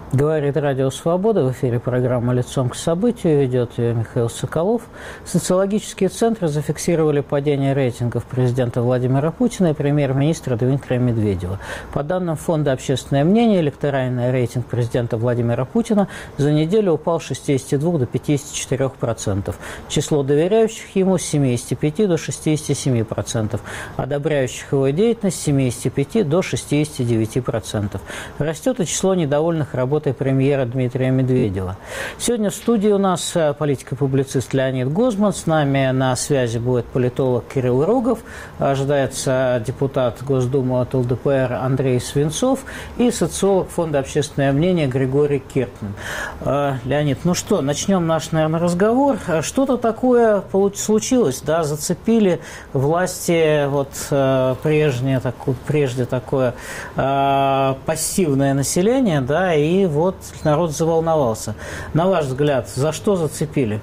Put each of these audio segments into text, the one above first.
Говорит Радио Свобода. В эфире программа «Лицом к событию». Ведет ее Михаил Соколов. Социологические центры зафиксировали падение рейтингов президента Владимира Путина и премьер-министра Дмитрия Медведева. По данным Фонда «Общественное мнение», электоральный рейтинг президента Владимира Путина за неделю упал с 62 до 54%. Число доверяющих ему с 75 до 67%. Одобряющих его деятельность с 75 до 69%. Растет и число недовольных работой премьера Дмитрия Медведева. Сегодня в студии у нас политик-публицист Леонид Гозман. С нами на связи будет политолог Кирилл Рогов. Ожидается депутат Госдумы от ЛДПР Андрей Свинцов и социолог Фонда «Общественное мнение» Григорий Киртман. Леонид, ну что, начнем наш, наверное, разговор. Что-то такое случилось, да, зацепили власти вот прежде такое пассивное население, да, и вот народ заволновался. На ваш взгляд, за что зацепили?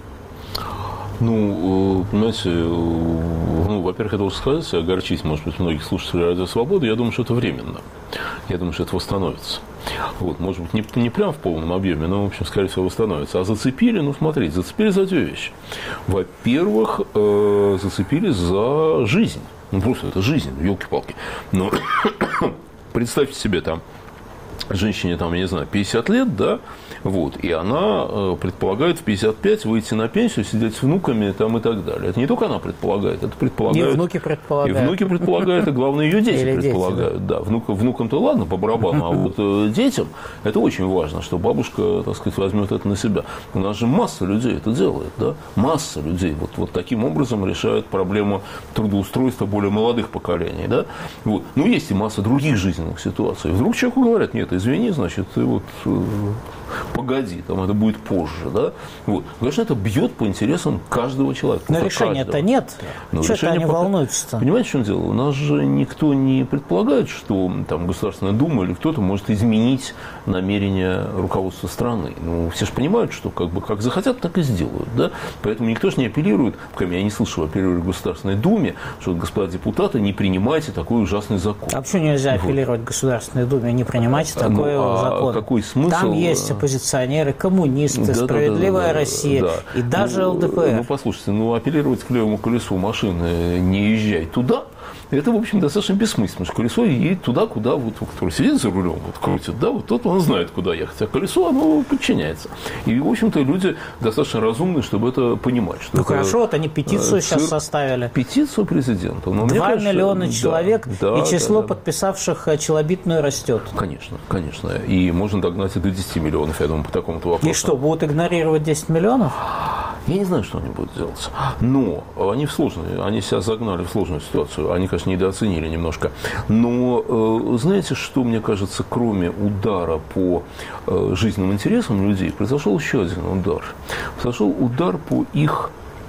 Ну, понимаете, во-первых, это уже сказать, огорчить, может быть, многих слушателей Радио Свободы, я думаю, что это временно. Я думаю, что это восстановится. Вот, может быть, не прям в полном объеме, но, в общем, скорее всего, восстановится. А зацепили, ну, смотрите, зацепили за две вещи. Во-первых, зацепили за жизнь. Ну, просто это жизнь, елки-палки. Но представьте себе, там, женщине, там, я не знаю, 50 лет, да, вот, и она предполагает в 55 выйти на пенсию, сидеть с внуками там, и так далее. Это не только она предполагает, это предполагает... И внуки предполагают. И внуки предполагают, и главное, ее дети Или предполагают. Дети, да. Внукам-то ладно, по барабану, а вот детям это очень важно, что бабушка, так сказать, возьмет это на себя. У нас же масса людей это делает, да, масса людей вот таким образом решают проблему трудоустройства более молодых поколений, да. Вот. Ну, есть и масса других жизненных ситуаций. Вдруг человеку говорят: нет, извини, значит, ты вот погоди, там это будет позже, да. Вот. Конечно, это бьет по интересам каждого человека. Но решения-то нет. Что-то они волнуются-то. Понимаете, в чем дело? У нас же никто не предполагает, что там Государственная Дума или кто-то может изменить намерения руководства страны. Ну, все же понимают, что как захотят, так и сделают, да. Поэтому никто же не апеллирует, я не слышал, апеллирует к Государственной Думе, что, господа депутаты, не принимайте такой ужасный закон. А почему нельзя апеллировать к Государственной Думе? Не принимайте такой закон. Какой смысл? Там есть оппозиционеры, коммунисты, «Справедливая Россия» и даже ЛДПР. Ну, послушайте, апеллировать к левому колесу машины, не езжай туда, это, в общем, достаточно бессмысленно, потому что колесо едет туда, куда который сидит за рулем, крутит, да, вот тот он знает, куда ехать, а колесо, оно подчиняется. И, в общем-то, люди достаточно разумны, чтобы это понимать. Что хорошо, вот они петицию сейчас составили. Петицию президента. 2 миллиона человек, и число подписавших челобитную растет. Конечно, конечно. И можно догнать и до 10 миллионов, я думаю, по такому-то вопросу. И что, будут игнорировать 10 миллионов? Я не знаю, что они будут делать. Но они они себя загнали в сложную ситуацию. Они, конечно, недооценили немножко. Но знаете, что, мне кажется, кроме удара по жизненным интересам людей, произошел еще один удар. Произошел удар по их,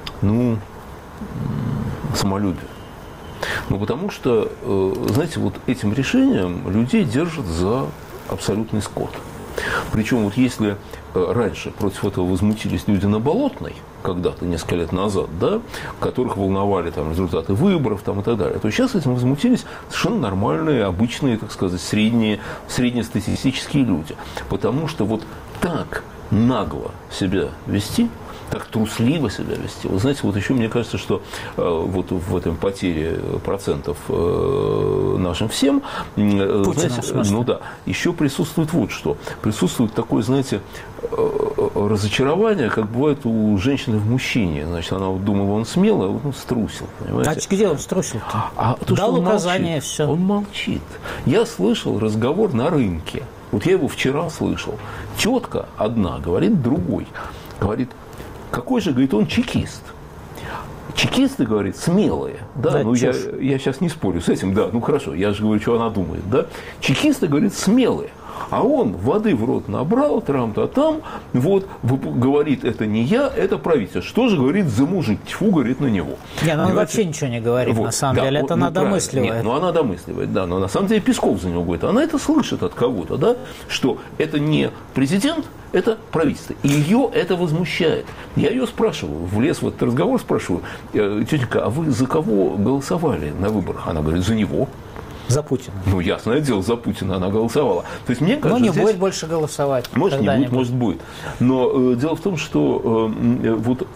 самолюбию. Потому что, знаете, вот этим решением людей держат за абсолютный скот. Причем, вот если раньше против этого возмутились люди на Болотной, когда-то, несколько лет назад, да, которых волновали там результаты выборов там, и так далее, то сейчас этим возмутились совершенно нормальные, обычные, так сказать, среднестатистические люди. Потому что вот так нагло себя вести, так трусливо себя вести. Вы знаете, вот еще мне кажется, что вот в этом потере процентов нашим всем, знаете, еще присутствует вот что. Присутствует такое, знаете, разочарование, как бывает у женщины в мужчине. Значит, она вот думала, он смелый, а вот он струсил. Понимаете? А где он струсил-то? Дал указание, все. Он молчит. Я слышал разговор на рынке. Вот я его вчера слышал. Тетка одна говорит другой. Говорит: какой же, говорит, он чекист. Чекисты, говорит, смелые. Да, я сейчас не спорю с этим, да, хорошо, я же говорю, что она думает, да. Чекисты, говорит, смелые. А он воды в рот набрал, там, вот, говорит, это не я, это правительство. Что же говорит за мужик? Тьфу, говорит на него. Он вообще ничего не говорит, вот, на самом деле, это она домысливает. Нет, она домысливает, да, но на самом деле Песков за него говорит. Она это слышит от кого-то, да, что это не президент, это правительство. И ее это возмущает. Я ее спрашиваю, влез в этот разговор, спрашиваю: тетенька, а вы за кого голосовали на выборах? Она говорит: за него. За Путина. Ну, ясное дело, за Путина она голосовала. То есть, мне кажется, но не будет больше голосовать. Может, не будет, может, будет. Но дело в том, что вот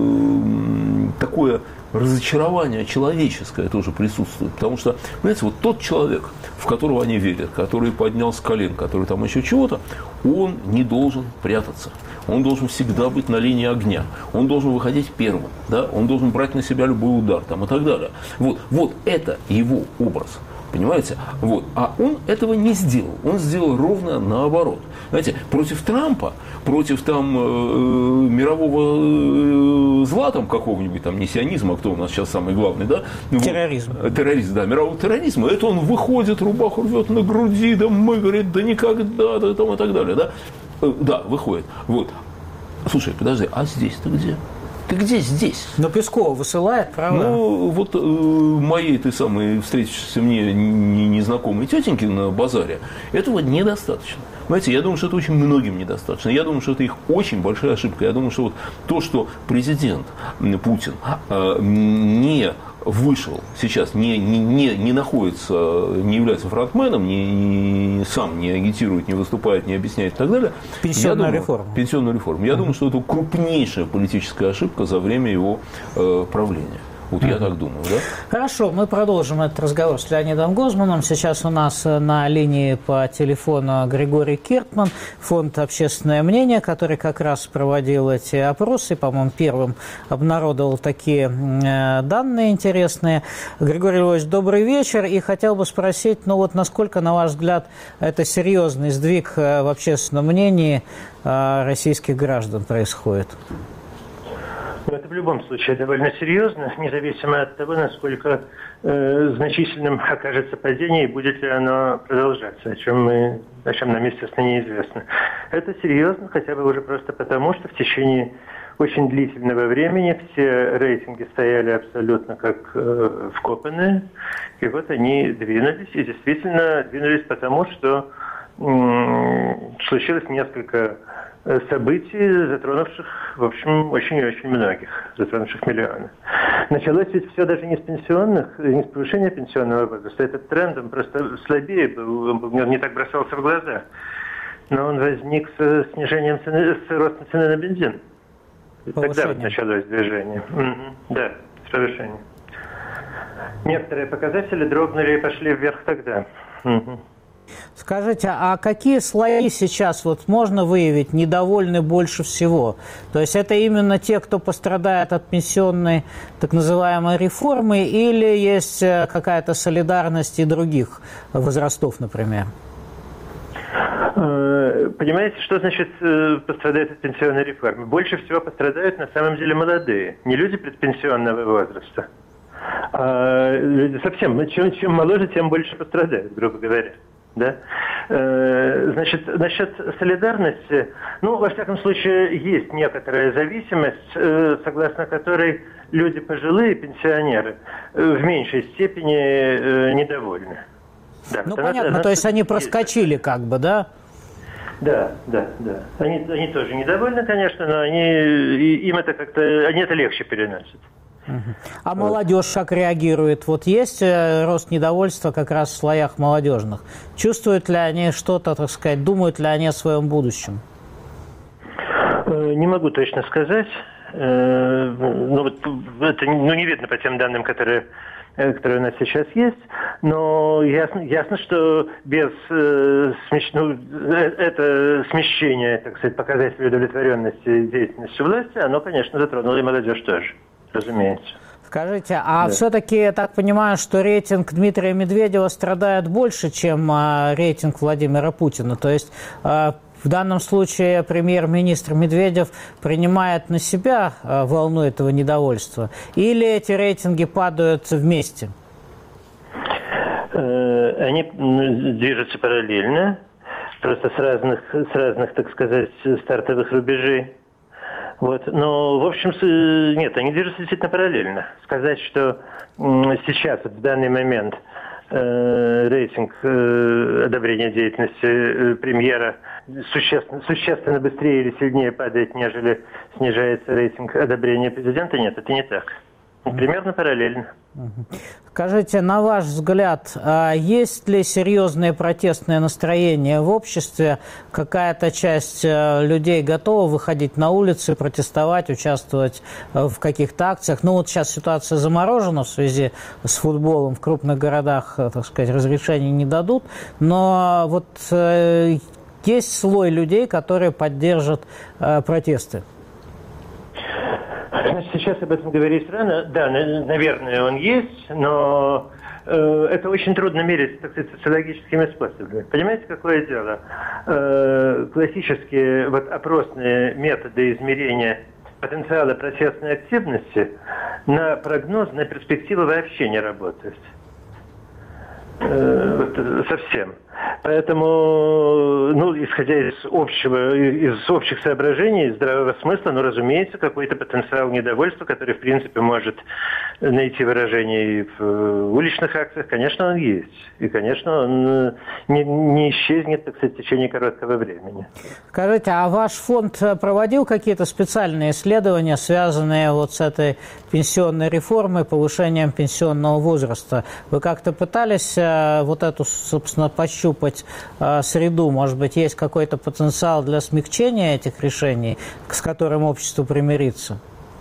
такое разочарование человеческое тоже присутствует. Потому что, понимаете, вот тот человек, в которого они верят, который поднял с колен, который там еще чего-то, он не должен прятаться. Он должен всегда быть на линии огня. Он должен выходить первым. Да? Он должен брать на себя любой удар там, и так далее. Вот это его образ. Понимаете? Вот. А он этого не сделал. Он сделал ровно наоборот. Знаете, против Трампа, против там мирового зла там какого-нибудь, там не сионизма, кто у нас сейчас самый главный, да? Терроризм. Терроризм, да, мирового терроризма. Это он выходит, рубаху рвет на груди, да мы, говорит, да никогда, да там и так далее, да? Да, выходит. Вот. Слушай, подожди, а здесь-то где? Ты где здесь? Но Пескова высылает, правда? Ну, вот моей той самой встретившейся мне незнакомой тетеньки на базаре, этого недостаточно. Понимаете, я думаю, что это очень многим недостаточно. Я думаю, что это их очень большая ошибка. Я думаю, что вот то, что президент Путин не вышел сейчас, не находится, не является фронтменом, сам не агитирует, не выступает, не объясняет и так далее. Пенсионную реформу. Я думаю, что это крупнейшая политическая ошибка за время его правления. Вот я так думаю, да? Хорошо, мы продолжим этот разговор с Леонидом Гозманом. Сейчас у нас на линии по телефону Григорий Киртман, фонд «Общественное мнение», который как раз проводил эти опросы, по-моему, первым обнародовал такие данные интересные. Григорий Львович, добрый вечер. И хотел бы спросить, ну вот насколько, на ваш взгляд, это серьезный сдвиг в общественном мнении российских граждан происходит? Это в любом случае довольно серьезно, независимо от того, насколько значительным окажется падение и будет ли оно продолжаться, о чем нам, естественно, неизвестно. Это серьезно, хотя бы уже просто потому, что в течение очень длительного времени все рейтинги стояли абсолютно как вкопанные, и вот они двинулись, и действительно двинулись потому, что случилось несколько событий, затронувших, в общем, очень и очень многих, затронувших миллионы. Началось ведь все даже не с повышения пенсионного возраста. Этот тренд, он просто слабее был, он не так бросался в глаза. Но он возник с снижением цены, с ростом цены на бензин. Тогда вот началось движение. Да, с повышением. Некоторые показатели дрогнули и пошли вверх тогда. Скажите, а какие слои сейчас вот можно выявить недовольны больше всего? То есть это именно те, кто пострадает от пенсионной так называемой реформы, или есть какая-то солидарность и других возрастов, например? Понимаете, что значит пострадают от пенсионной реформы? Больше всего пострадают на самом деле молодые, не люди предпенсионного возраста. А люди совсем, чем моложе, тем больше пострадают, грубо говоря. Да? Значит, насчет солидарности, ну, во всяком случае, есть некоторая зависимость, согласно которой люди пожилые, пенсионеры, в меньшей степени недовольны. Да, ну, понятно, то есть они проскочили как бы, да? Да. Они тоже недовольны, конечно, но им это как-то, они это легче переносят. А молодежь как реагирует? Вот есть рост недовольства как раз в слоях молодежных. Чувствуют ли они что-то, так сказать, думают ли они о своем будущем? Не могу точно сказать. Ну, вот это не видно по тем данным, которые у нас сейчас есть. Но ясно, что без это смещение, так сказать, показателей удовлетворенности деятельностью власти, оно, конечно, затронуло и молодежь тоже. Разумеется. Скажите, а все-таки я так понимаю, что рейтинг Дмитрия Медведева страдает больше, чем рейтинг Владимира Путина? То есть в данном случае премьер-министр Медведев принимает на себя волну этого недовольства? Или эти рейтинги падают вместе? Они движутся параллельно, просто с разных, так сказать, стартовых рубежей. Вот. Но, в общем, нет, они движутся действительно параллельно. Сказать, что сейчас, вот в данный момент, рейтинг одобрения деятельности премьера существенно быстрее или сильнее падает, нежели снижается рейтинг одобрения президента, нет, это не так. Примерно параллельно. Скажите, на ваш взгляд, есть ли серьезное протестное настроение в обществе? Какая-то часть людей готова выходить на улицы, протестовать, участвовать в каких-то акциях? Ну вот сейчас ситуация заморожена в связи с футболом. В крупных городах, так сказать, разрешений не дадут. Но вот есть слой людей, которые поддержат протесты. Значит, сейчас об этом говорить рано. Да, наверное, он есть, но это очень трудно мерить, так сказать, социологическими способами. Понимаете, какое дело? Классические опросные методы измерения потенциала протестной активности на прогноз, на перспективу вообще не работают. Совсем. Поэтому, исходя из общих соображений, из здравого смысла, разумеется, какой-то потенциал недовольства, который, в принципе, может найти выражение и в уличных акциях, конечно, он есть. И, конечно, он не исчезнет, так сказать, в течение короткого времени. Скажите, а ваш фонд проводил какие-то специальные исследования, связанные вот с этой пенсионной реформой, повышением пенсионного возраста? Вы как-то пытались вот эту, собственно, пощупать среду? Может быть, есть какой-то потенциал для смягчения этих решений, с которым общество примирится?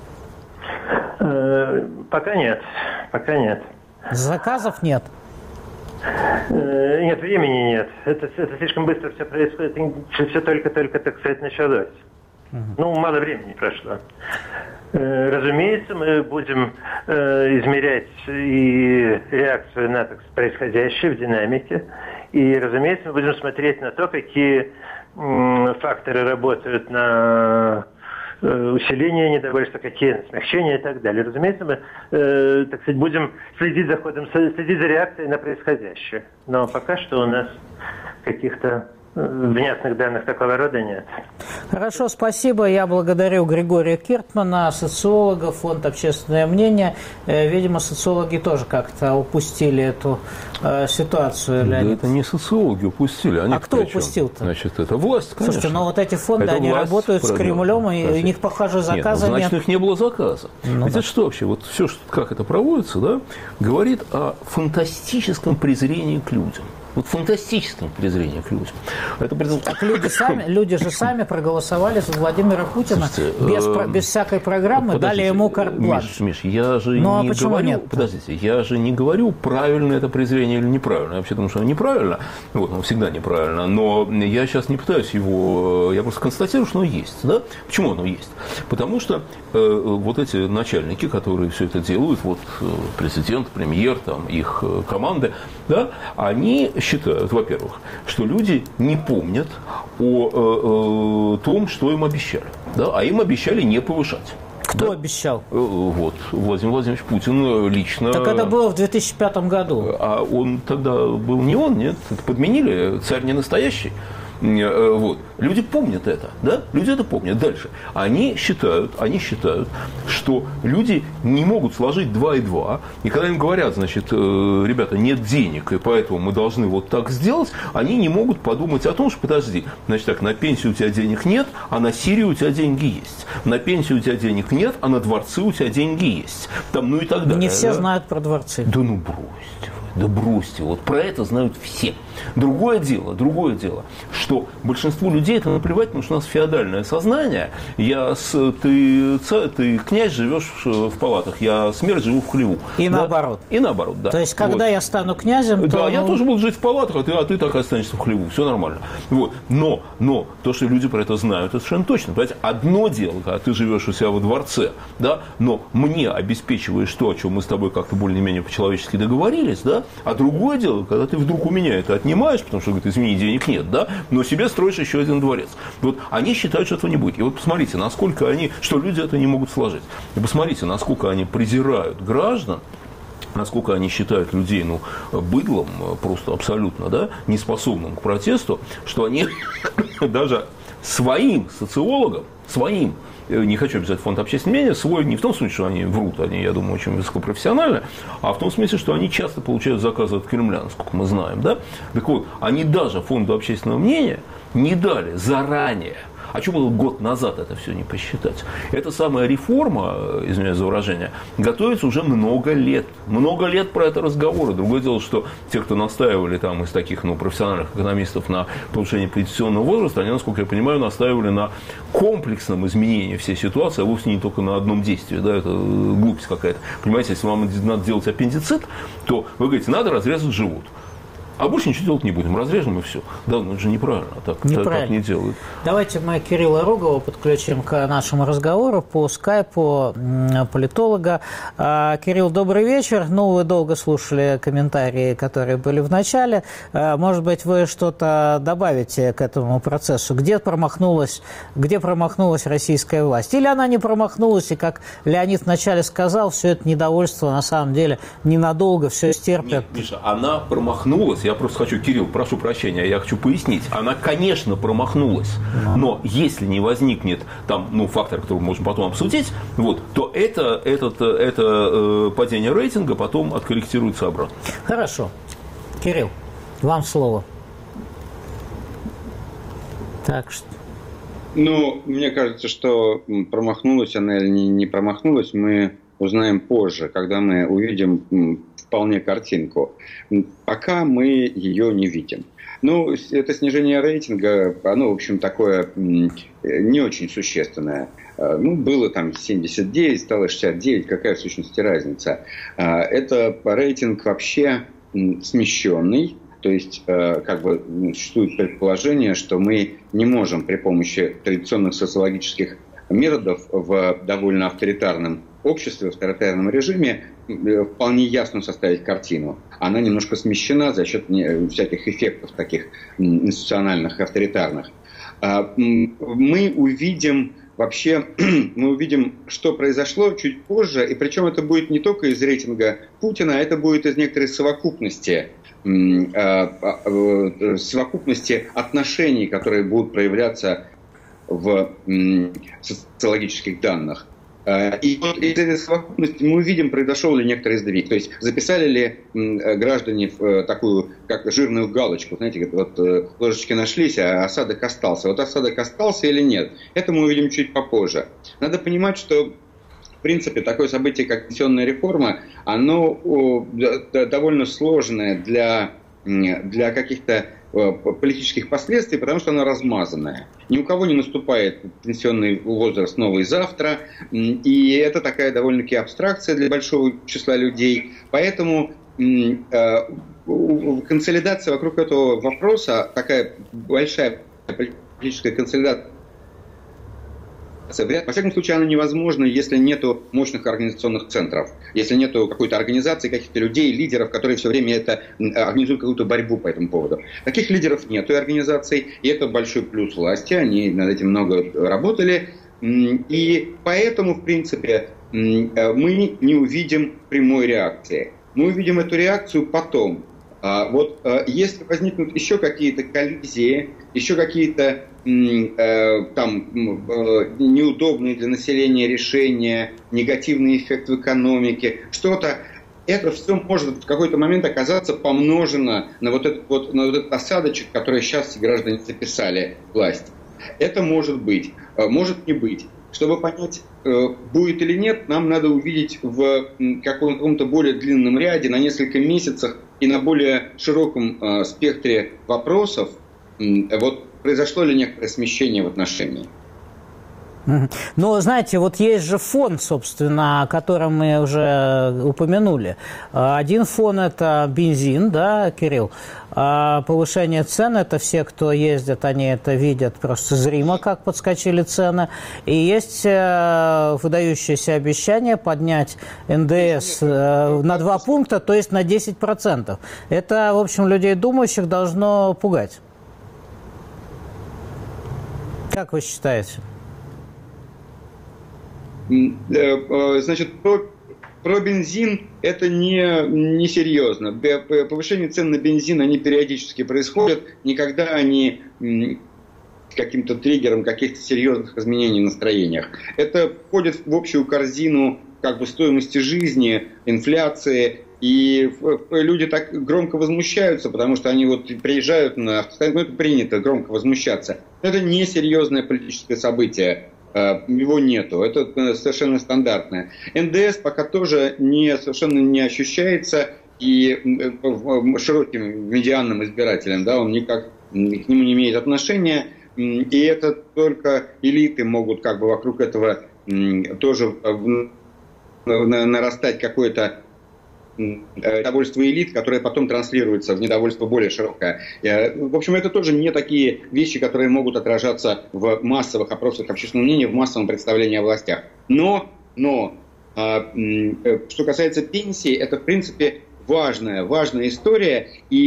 Пока нет. Пока нет. Заказов нет? Нет, времени нет. Это слишком быстро все происходит. Все только, так сказать, началось. Мало времени прошло. Разумеется, мы будем измерять и реакцию на происходящее в динамике. И, разумеется, мы будем смотреть на то, какие факторы работают на усиление недовольства, какие на смягчение и так далее. Разумеется, мы, так сказать, будем следить за ходом, следить за реакцией на происходящее. Но пока что у нас каких-то внятных данных такого рода нет. Хорошо, спасибо. Я благодарю Григория Киртмана, социолога, фонд «Общественное мнение». Видимо, социологи тоже как-то упустили эту ситуацию. Да, это не социологи упустили. Они кто упустил-то? Значит, это власть, конечно. Слушайте, но эти фонды, они работают с Кремлем, и у них, похоже, заказа нет. Значит, у них не было заказа. Это что вообще? Вот все, как это проводится, да, говорит о фантастическом презрении к людям. Вот фантастическое презрение к людям. Так люди же сами проголосовали за Владимира Путина. Слушайте, без всякой программы, дали ему карт-бланш. Миш, я же не говорю, подождите, я же не говорю, правильно это презрение или неправильно. Я вообще думаю, что оно неправильно. Оно всегда неправильно. Но я сейчас не пытаюсь его. Я просто констатирую, что оно есть. Да? Почему оно есть? Потому что вот эти начальники, которые все это делают, президент, премьер, их команды, да, они считают, во-первых, что люди не помнят о том, что им обещали. Да? А им обещали не повышать. Кто обещал? Владимир Владимирович Путин лично. Так это было в 2005 году. А он тогда был не он, нет? Это подменили, царь не настоящий. Люди помнят это, да? Люди это помнят. Дальше. Они считают, что люди не могут сложить 2 и 2. И когда им говорят, значит, ребята, нет денег, и поэтому мы должны вот так сделать, они не могут подумать о том, что, подожди, значит так, на пенсию у тебя денег нет, а на Сирию у тебя деньги есть. На пенсию у тебя денег нет, а на дворцы у тебя деньги есть. И так далее. Не все знают про дворцы. Да бросьте вы. Да бросьте, про это знают все. Другое дело, что большинству людей это наплевать, потому что у нас феодальное сознание. Ты князь, живешь в палатах, я смерть, живу в хлеву. И наоборот. И наоборот, да. То есть, когда я стану князем, то... Да, я тоже буду жить в палатах, а ты так останешься в хлеву. Все нормально. Но то, что люди про это знают, это совершенно точно. Понимаете, одно дело, когда ты живешь у себя во дворце, да, но мне обеспечиваешь то, о чем мы с тобой как-то более-менее по-человечески договорились, да, а другое дело, когда ты вдруг у меня это отнимаешь, потому что, говорит, извини, денег нет, да, но себе строишь еще один дворец. Они считают, что этого не будет. И посмотрите, что люди это не могут сложить. И посмотрите, насколько они презирают граждан, насколько они считают людей, быдлом, просто абсолютно, да, неспособным к протесту, что они даже своим социологам, не хочу обязательно фонд «Общественное мнение», свой не в том смысле, что они врут, они, я думаю, очень высокопрофессионально, а в том смысле, что они часто получают заказы от Кремля, насколько мы знаем, да. Так вот, они даже фонду «Общественного мнения» не дали заранее А что было год назад это все не посчитать? Эта самая реформа, извиняюсь за выражение, готовится уже много лет. Много лет про это разговоры. Другое дело, что те, кто настаивали там из таких профессиональных экономистов на повышение пенсионного возраста, они, насколько я понимаю, настаивали на комплексном изменении всей ситуации, а вовсе не только на одном действии. Да, это глупость какая-то. Понимаете, если вам надо делать аппендицит, то вы говорите, надо разрезать живот. А больше ничего делать не будем, разрежем и все. Да, но это же неправильно, так не делают. Давайте мы Кирилла Рогова подключим к нашему разговору по скайпу, политолога. Кирилл, добрый вечер. Вы долго слушали комментарии, которые были в начале. Может быть, вы что-то добавите к этому процессу? Где промахнулась российская власть? Или она не промахнулась, и, как Леонид вначале сказал, все это недовольство на самом деле ненадолго, все стерпят? Нет, Миша, она промахнулась. Я просто хочу, Кирилл, прошу прощения, я хочу пояснить. Она, конечно, промахнулась, но если не возникнет там, фактор, который мы можем потом обсудить, то это падение рейтинга потом откорректируется обратно. Хорошо. Кирилл, вам слово. Так что... мне кажется, что промахнулась она или не промахнулась, мы узнаем позже, когда мы увидим вполне картинку. Пока мы ее не видим. Это снижение рейтинга, оно, в общем, такое не очень существенное. Было там 79, стало 69, какая в сущности разница? Это рейтинг вообще смещенный. То есть, существует предположение, что мы не можем при помощи традиционных социологических методов в довольно авторитарном обществе, в авторитарном режиме вполне ясно составить картину. Она немножко смещена за счет всяких эффектов таких институциональных, авторитарных. Мы увидим, что произошло чуть позже, и причем это будет не только из рейтинга Путина, это будет из некоторой совокупности отношений, которые будут проявляться в социологических данных. И из этой совокупности мы увидим, произошел ли некоторый сдвиг. То есть записали ли граждане в такую, как жирную галочку. Знаете, ложечки нашлись, а осадок остался. Осадок остался или нет? Это мы увидим чуть попозже. Надо понимать, что в принципе такое событие, как пенсионная реформа, оно довольно сложное для каких-то политических последствий, потому что она размазанная. Ни у кого не наступает пенсионный возраст новый завтра, и это такая довольно-таки абстракция для большого числа людей. Поэтому консолидация вокруг этого вопроса, такая большая политическая консолидация, во всяком случае, она невозможна, если нет мощных организационных центров, если нет какой-то организации, каких-то людей, лидеров, которые все время организуют какую-то борьбу по этому поводу. Таких лидеров нет и организаций, и это большой плюс власти, они над этим много работали, и поэтому, в принципе, мы не увидим прямой реакции. Мы увидим эту реакцию потом. Если возникнут еще какие-то коллизии, еще какие-то неудобные для населения решения, негативный эффект в экономике, что-то, это все может в какой-то момент оказаться помножено на этот осадочек, который сейчас граждане записали власть. Это может быть, может не быть. Чтобы понять, будет или нет, нам надо увидеть в каком-то более длинном ряде, на несколько месяцев и на более широком спектре вопросов, произошло ли некоторое смещение в отношении. Но, знаете, есть же фон, собственно, о котором мы уже упомянули. Один фон – это бензин, да, Кирилл? Повышение цен – это все, кто ездит, они это видят просто зримо, как подскочили цены. И есть выдающееся обещание поднять НДС на 2 пункта, то есть на 10%. Это, в общем, людей думающих должно пугать. Как вы считаете? Значит, про бензин это не серьезно. Повышение цен на бензин, они периодически происходят. Никогда они каким-то триггером каких-то серьезных изменений в настроениях. Это входит в общую корзину стоимости жизни, инфляции. И люди так громко возмущаются, потому что они вот приезжают на автостоянку, это принято громко возмущаться. Но это не серьезное политическое событие, его нету, это совершенно стандартное. НДС пока тоже совершенно не ощущается, и широким медианным избирателям, да, он никак к нему не имеет отношения, и это только элиты могут как бы вокруг этого тоже нарастать какое-то недовольство элит, которое потом транслируется в недовольство более широкое. В общем, это тоже не такие вещи, которые могут отражаться в массовых опросах общественного мнения, в массовом представлении о властях. Но что касается пенсии, это, в принципе, важная история,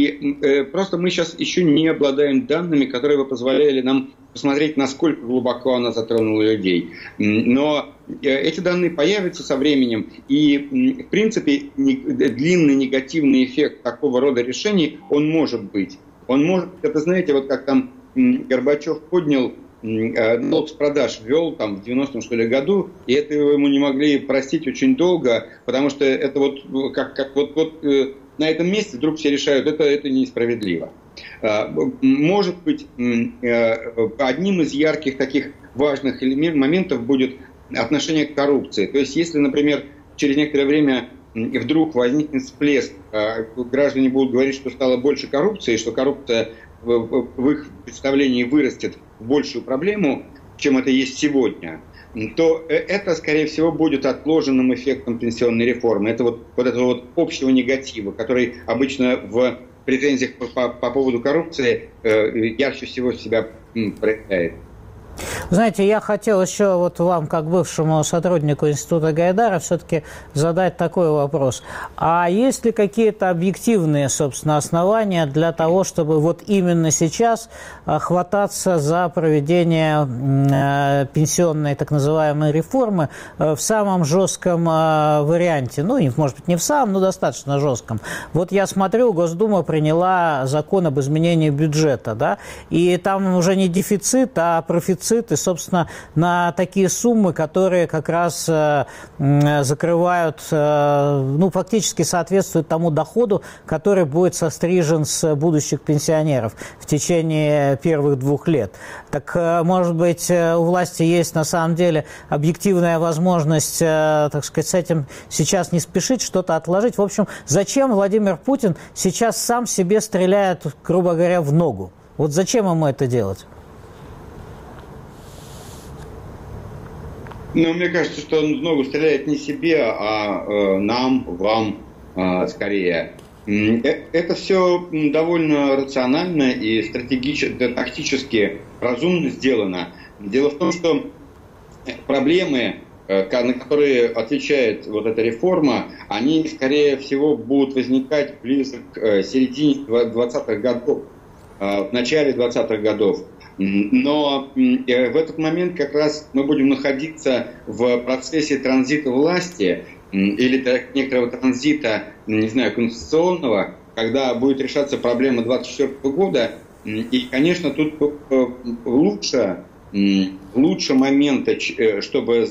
и просто мы сейчас еще не обладаем данными, которые бы позволяли нам посмотреть, насколько глубоко она затронула людей. Но эти данные появятся со временем, и, в принципе, длинный негативный эффект такого рода решений, он может быть. Он может, это знаете, вот как там Горбачев поднял, налог с продаж ввел там в 90-м, что ли, году, и это ему не могли простить очень долго, потому что это вот как на этом месте вдруг все решают, это несправедливо. Может быть, одним из ярких таких важных моментов будет отношение к коррупции. То есть, если, например, через некоторое время вдруг возникнет всплеск, граждане будут говорить, что стало больше коррупции, что коррупция в их представлении вырастет в большую проблему, чем это есть сегодня, то это, скорее всего, будет отложенным эффектом пенсионной реформы. Это вот этого общего негатива, который обычно в претензиях по поводу коррупции ярче всего себя проявляет. Знаете, я хотел еще вот вам, как бывшему сотруднику Института Гайдара, все-таки задать такой вопрос. А есть ли какие-то объективные, собственно, основания для того, чтобы вот именно сейчас хвататься за проведение пенсионной так называемой реформы в самом жестком варианте? Ну, может быть, не в самом, но достаточно жестком. Вот я смотрю, Госдума приняла закон об изменении бюджета, да, и там уже не дефицит, а профицит. И, собственно, на такие суммы, которые как раз закрывают, фактически соответствуют тому доходу, который будет сострижен с будущих пенсионеров в течение первых 2 лет. Так, может быть, у власти есть на самом деле объективная возможность, так сказать, с этим сейчас не спешить, что-то отложить. В общем, зачем Владимир Путин сейчас сам себе стреляет, грубо говоря, в ногу? Вот зачем ему это делать? Ну, мне кажется, что он в ногу стреляет не себе, а нам, вам скорее. Это все довольно рационально и тактически разумно сделано. Дело в том, что проблемы, на которые отвечает вот эта реформа, они, скорее всего, будут возникать ближе к середине 20-х годов, в начале 20-х годов. Но в этот момент как раз мы будем находиться в процессе транзита власти или некоторого транзита, не знаю, конституционного, когда будет решаться проблема 2024 года. И, конечно, тут лучше момента, чтобы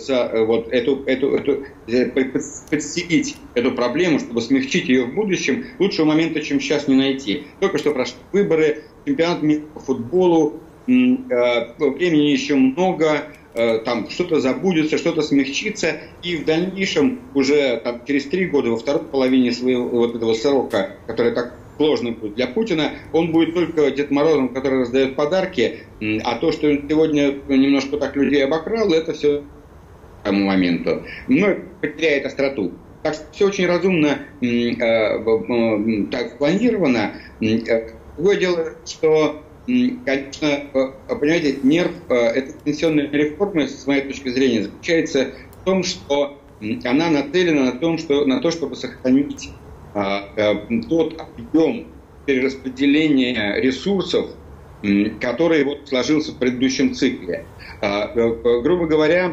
подстелить эту проблему, чтобы смягчить ее в будущем, лучшего момента, чем сейчас, не найти. Только что прошли выборы, чемпионат мира по футболу, времени еще много, там что-то забудется, что-то смягчится, и в дальнейшем уже там, через 3 года, во второй половине своего вот этого срока, который так сложный будет для Путина, он будет только Дед Морозом, который раздает подарки, а то, что сегодня немножко так людей обокрал, это все к тому моменту. Но потеряет остроту. Так что все очень разумно так спланировано. Другое дело, что конечно, понимаете, нерв этой пенсионной реформы, с моей точки зрения, заключается в том, что она нацелена на то, чтобы сохранить тот объем перераспределения ресурсов, который вот сложился в предыдущем цикле. Грубо говоря,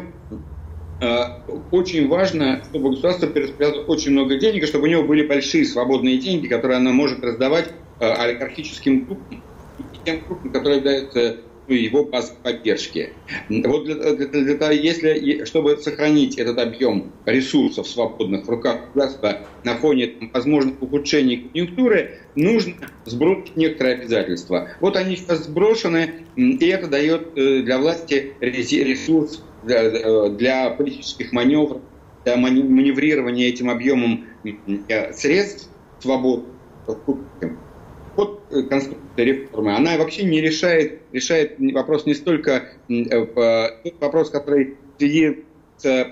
очень важно, чтобы государство перераспределяло очень много денег, и чтобы у него были большие свободные деньги, которые оно может раздавать олигархическим группам, тем группам, которые являются его базы поддержки. Вот чтобы сохранить этот объем ресурсов, свободных в руках государства на фоне возможных ухудшений конъюнктуры, нужно сбросить некоторые обязательства. Вот они сейчас сброшены, и это дает для власти ресурс для политических маневров, для маневрирования этим объемом средств свобод. Вот конструкция реформы, она вообще не решает вопрос не столько вопрос, который свидится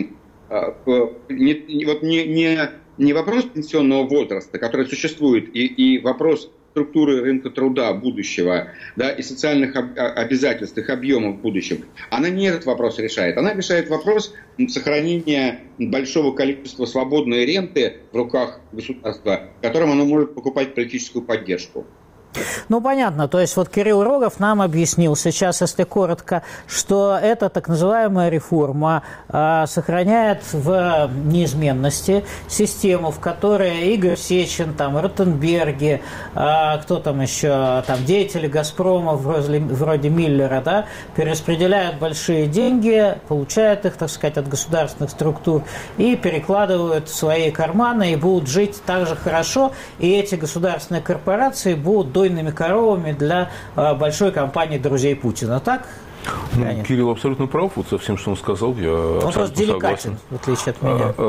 не вопрос пенсионного возраста, который существует, и вопрос структуры рынка труда будущего, да, и социальных обязательств, их объемов в будущем, она не этот вопрос решает. Она решает вопрос сохранения большого количества свободной ренты в руках государства, которым оно может покупать политическую поддержку. Ну, понятно. То есть вот Кирилл Рогов нам объяснил сейчас, если коротко, что эта так называемая реформа сохраняет в неизменности систему, в которой Игорь Сечин, там, Ротенберги, кто там еще, там, деятели «Газпрома» вроде Миллера, да, перераспределяют большие деньги, получают их, так сказать, от государственных структур и перекладывают в свои карманы и будут жить так же хорошо, и эти государственные корпорации будут дойными коровами для большой компании друзей Путина. Так? Ну, Кирилл абсолютно прав, вот со всем, что он сказал, я он просто деликатен, в отличие от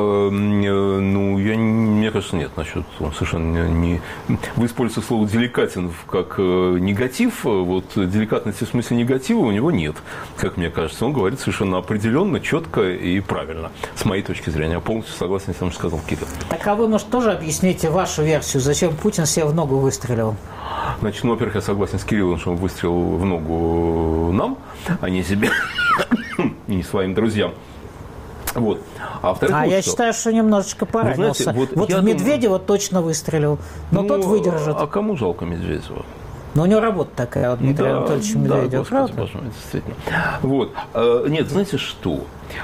меня. Мне кажется, нет, насчет он совершенно не... Вы используете слово «деликатен» как негатив, вот деликатности в смысле негатива у него нет, как мне кажется. Он говорит совершенно определенно, четко и правильно, с моей точки зрения. Я полностью согласен с тем, что сказал Кирилл. Так а вы, может, тоже объясните вашу версию, зачем Путин себе в ногу выстрелил? Значит, во-первых, я согласен с Кириллом, что он выстрелил в ногу нам, а не себе и не своим друзьям. Вот. А во-вторых, я считаю, что немножечко поранился. Знаете, вот в Медведева точно выстрелил, но тот выдержит. А кому жалко Медведева? Но у него работа такая, вот Дмитрия Анатольевича Медведева, правда? Боже мой, действительно. Вот. Нет, знаете что?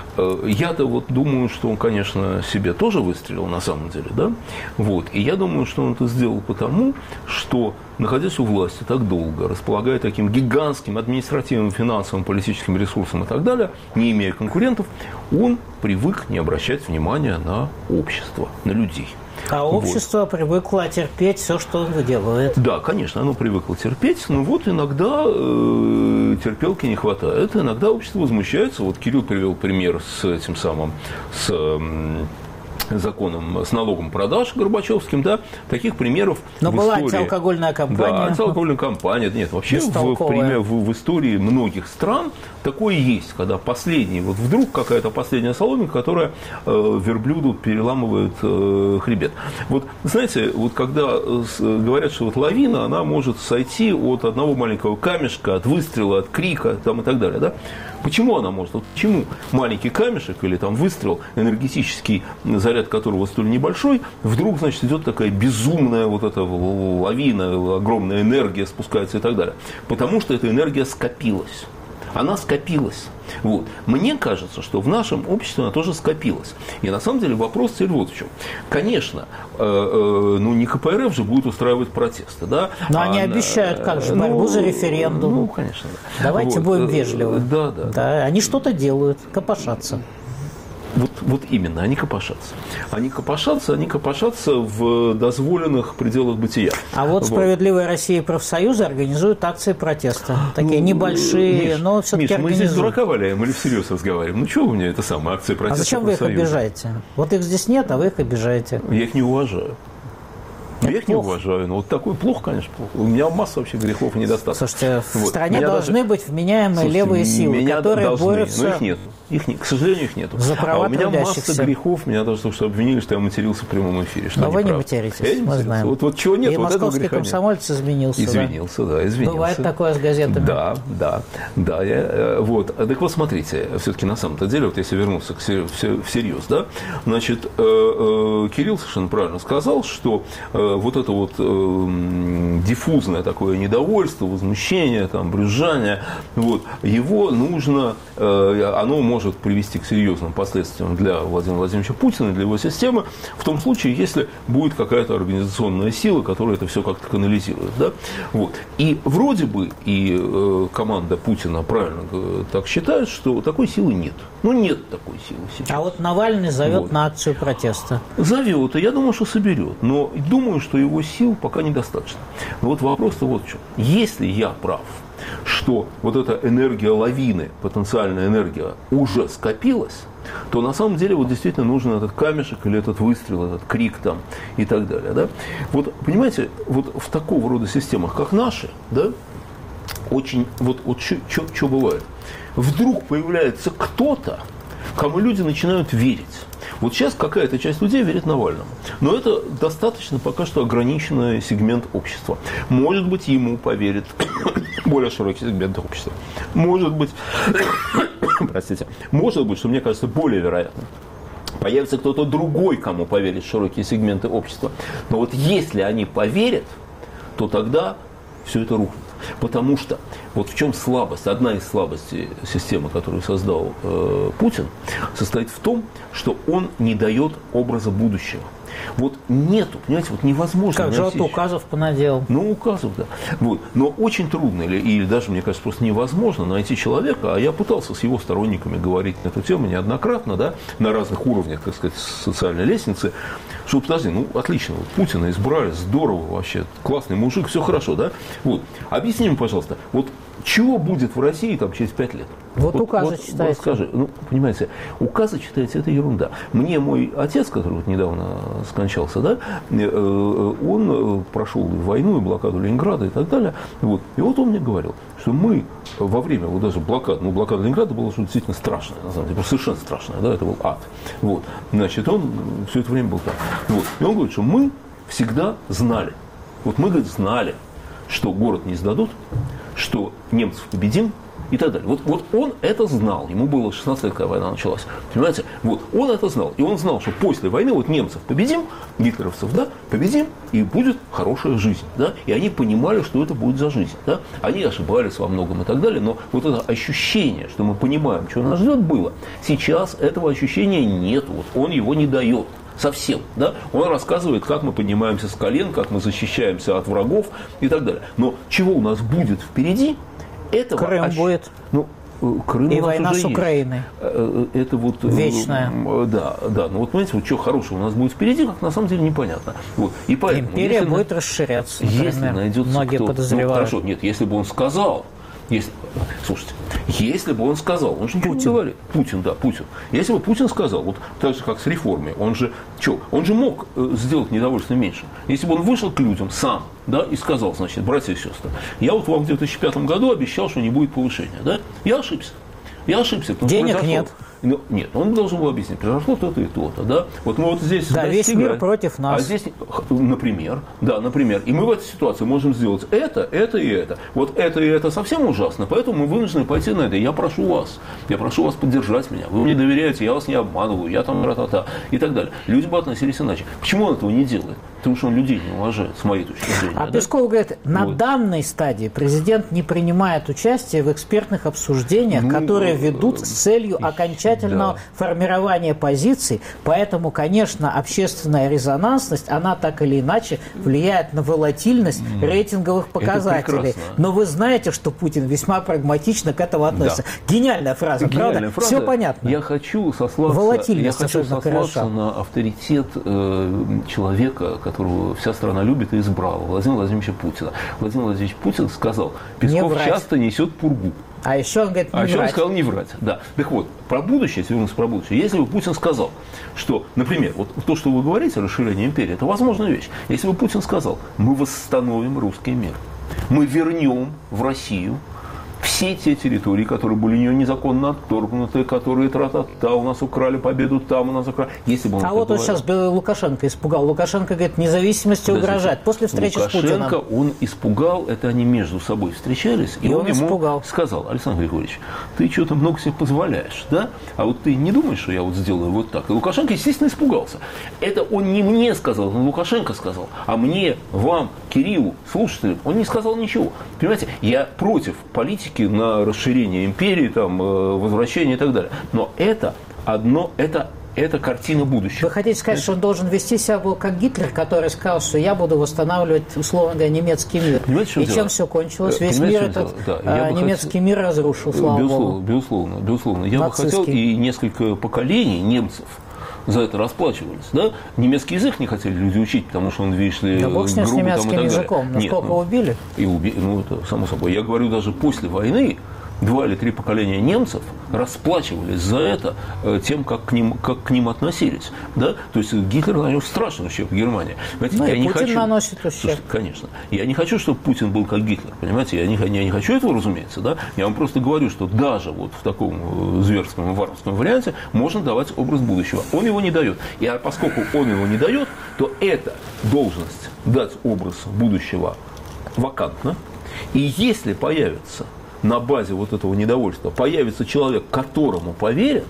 Я-то вот думаю, что он, конечно, себе тоже выстрелил на самом деле, да? Вот. И я думаю, что он это сделал потому, что, находясь у власти так долго, располагая таким гигантским административным, финансовым, политическим ресурсом и так далее, не имея конкурентов, он привык не обращать внимания на общество, на людей. А общество привыкло терпеть все, что он делает. Да, конечно, оно привыкло терпеть, но вот иногда терпелки не хватает, иногда общество возмущается. Вот Кирилл привел пример с этим самым, с законом, с налогом продаж Горбачевским, да, таких примеров но в была истории. антиалкогольная кампания. Да, антиалкогольная кампания. Нет, вообще в истории многих стран такое есть, когда последний, вот вдруг какая-то последняя соломинка, которая верблюду переламывает хребет. Вот, знаете, вот когда говорят, что вот лавина, она может сойти от одного маленького камешка, от выстрела, от крика там, и так далее, да? Почему она может? Вот почему маленький камешек или там выстрел, энергетический заряд которого столь небольшой, вдруг, значит, идет такая безумная вот эта лавина, огромная энергия спускается и так далее? Потому что эта энергия скопилась. Она скопилась. Вот. Мне кажется, что в нашем обществе она тоже скопилась. И на самом деле вопрос цель вот в чем. Конечно, не КПРФ же будет устраивать протесты, да? Но они обещают, как же, борьбу за референдум. Ну, конечно, да. Давайте будем вежливы. Да. Они что-то делают, копошатся. Вот именно, они копошатся. Они копошатся в дозволенных пределах бытия. А вот «Справедливая Россия» и профсоюзы организуют акции протеста. Такие небольшие, но все-таки организуют. Мы здесь дурака валяем или всерьез разговариваем? Ну, что у меня это самое, акции протеста? А зачем вы их обижаете? Вот их здесь нет, а вы их обижаете. Я их не уважаю. Я их не уважаю, но вот такой плохо, конечно, плохо. У меня масса вообще грехов и недостатков. Слушайте, в стране должны быть вменяемые левые силы, которые борются... Но их нет. К сожалению, их нет. За права трудящихся. У меня масса грехов. Меня даже только что обвинили, что я матерился в прямом эфире. Но вы не материтесь, мы знаем. Вот чего нет, и вот этого московский греха комсомолец изменился. Извинился. Бывает такое с газетами. Да. Вот. Так вот, смотрите, все-таки на самом-то деле, вот если вернуться всерьез, да, значит, Кирилл совершенно правильно сказал, что вот это вот диффузное такое недовольство, возмущение, там, брюзжание, вот, его нужно, оно может привести к серьезным последствиям для Владимира Владимировича Путина, для его системы, в том случае, если будет какая-то организационная сила, которая это все как-то канализирует. Да? Вот. И вроде бы и команда Путина правильно так считает, что такой силы нет. Ну, нет такой силы сейчас. А вот Навальный зовет вот на акцию протеста. Зовет, и я думаю, что соберет. Но думаю, что его сил пока недостаточно. Но вот вопрос-то вот в чем. Если я прав, что вот эта энергия лавины, потенциальная энергия, уже скопилась, то на самом деле вот действительно нужен этот камешек или этот выстрел, этот крик там и так далее. Да? Вот, понимаете, вот в такого рода системах, как наши, да, очень, вот что бывает? Вдруг появляется кто-то, кому люди начинают верить. Вот сейчас какая-то часть людей верит Навальному. Но это достаточно пока что ограниченный сегмент общества. Может быть, ему поверит более широкий сегмент общества. Может быть, простите, может быть, что мне кажется более вероятно, появится кто-то другой, кому поверят широкие сегменты общества. Но вот если они поверят, то тогда все это рухнет. Потому что вот в чем слабость, одна из слабостей системы, которую создал Путин, состоит в том, что он не дает образа будущего. Вот нету, понимаете, вот невозможно. Как же от указов понадел. Ну, указов, да. Вот. Но очень трудно, или даже, мне кажется, просто невозможно найти человека, а я пытался с его сторонниками говорить на эту тему неоднократно, да, на разных уровнях, так сказать, социальной лестницы, что, подожди, ну, отлично, вот Путина избрали, здорово вообще, классный мужик, все хорошо, да. Вот. Объясни мне, пожалуйста, вот чего будет в России там через 5 лет? Вот указы читайте. Скажи, ну, понимаете, указы читайте, это ерунда. Мне мой отец, который вот недавно скончался, да, он прошел и войну, и блокаду Ленинграда и так далее. Вот. И вот он мне говорил, что мы во время вот даже блокады, ну, блокада Ленинграда была действительно страшная, на самом деле, совершенно страшная, да, это был ад. Вот. Значит, он все это время был там. Вот. И он говорит, что мы всегда знали, вот мы, говорит, знали, что город не сдадут, что немцев победим и так далее. Вот он это знал. Ему было 16 лет, когда война началась. Понимаете? Вот он это знал. И он знал, что после войны вот немцев победим, гитлеровцев, да, победим, и будет хорошая жизнь. Да? И они понимали, что это будет за жизнь. Да? Они ошибались во многом и так далее. Но вот это ощущение, что мы понимаем, что нас ждет, было. Сейчас этого ощущения нет. Вот он его не дает. Совсем, да? Он рассказывает, как мы поднимаемся с колен, как мы защищаемся от врагов и так далее. Но чего у нас будет впереди, этого... Крым будет. Ну, Крым и война с Украиной. Это вот... Вечная. Да. Ну вот, понимаете, вот что хорошего у нас будет впереди, как на самом деле непонятно. Вот. И поэтому, империя будет расширяться, например. Если найдется многие подозревают. Ну, хорошо, нет, если бы он сказал... Слушайте, если бы он сказал, он же ничего не говорит. Путин. Если бы Путин сказал, вот так же, как с реформой, он же мог сделать недовольство меньше. Если бы он вышел к людям сам, да, и сказал, значит, братья и сестры, я вот вам в 2005 году обещал, что не будет повышения, да, я ошибся. Денег нет. Нет, он должен был объяснить, произошло то-то и то-то, да. Вот мы вот здесь... Да, весь мир против нас. А здесь, например, и мы в этой ситуации можем сделать это и это. Вот это и это совсем ужасно, поэтому мы вынуждены пойти на это. Я прошу вас поддержать меня. Вы мне доверяете, я вас не обманываю, я там ра-та-та и так далее. Люди бы относились иначе. Почему он этого не делает? Потому что он людей не уважает, с моей точки зрения. А Песков говорит, на данной стадии президент не принимает участие в экспертных обсуждениях, которые ведут с целью окончательного формирования позиций. Поэтому, конечно, общественная резонансность, она так или иначе влияет на волатильность рейтинговых показателей. Но вы знаете, что Путин весьма прагматично к этому относится. Да. Гениальная фраза, правда? Все понятно. Я хочу сослаться на авторитет человека, которого вся страна любит и избрала, Владимира Владимировича Путина. Владимир Владимирович Путин сказал, Песков часто несет пургу. А еще он говорит, не врать. Он сказал не врать. Да. Так вот, про будущее, если вернуться про будущее, если бы Путин сказал, что, например, вот то, что вы говорите, расширение империи, это возможная вещь. Если бы Путин сказал, мы восстановим русский мир, мы вернем в Россию все те территории, которые были у нее незаконно отторгнуты, которые тра-та-та, у нас украли победу, там у нас украли. Если бы он вот говорил, сейчас Лукашенко испугал. Лукашенко говорит, независимости угрожает. После встречи с Путиным. Лукашенко он испугал, это они между собой встречались, и он ему испугал. Сказал: Александр Григорьевич, ты что-то много себе позволяешь, да? А вот ты не думаешь, что я вот сделаю вот так? И Лукашенко, естественно, испугался. Это он не мне сказал, он Лукашенко сказал, а мне, вам, Кириллу, слушателям, он не сказал ничего. Понимаете, я против политики на расширение империи, там, возвращение и так далее. Но это это картина будущего. Вы хотите сказать, что он должен вести себя как Гитлер, который сказал, что я буду восстанавливать, условно говоря, немецкий мир. Понимаете, и чем все кончилось? Весь мир этот немецкий мир разрушил, слава богу. Безусловно. Я бы хотел, и несколько поколений немцев за это расплачивались. Да? Немецкий язык не хотели люди учить, потому что он, видишь ли, грубо с немецким языком. Насколько убили? Это само собой. Я говорю, даже после войны 2 или 3 поколения немцев расплачивались за это тем, как к ним относились. Да? То есть Гитлер нанес страшный ущерб Германии. Путин наносит ущерб. Конечно. Я не хочу, чтобы Путин был как Гитлер. Понимаете? Я не хочу этого, разумеется. Да? Я вам просто говорю, что даже вот в таком зверском и варварском варианте можно давать образ будущего. Он его не дает. И поскольку он его не дает, то эта должность дать образ будущего вакантна. И если появится на базе вот этого недовольства появится человек, которому поверят,